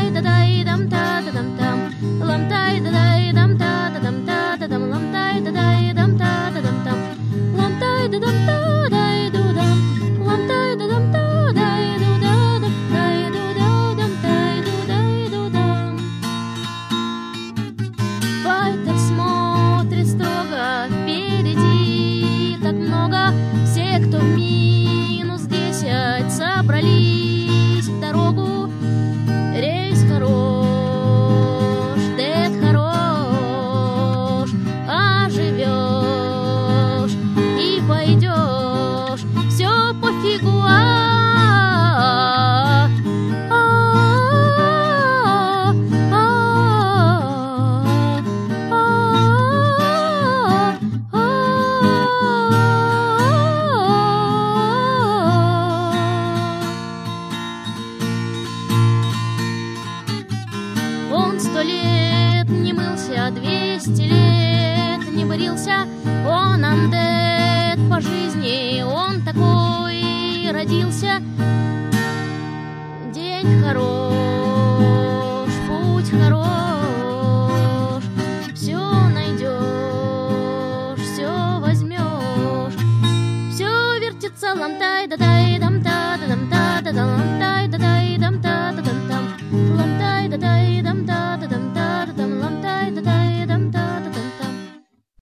Файтер смотрит строго впереди, так много. Все, кто в минус 10, собрались в дорогу. Рейс хорош, дед хорош, оживешь и пойдешь, все пофигу. Он 100 лет не мылся, 200 лет не брился. Он андед по жизни, он такой родился. День хороший.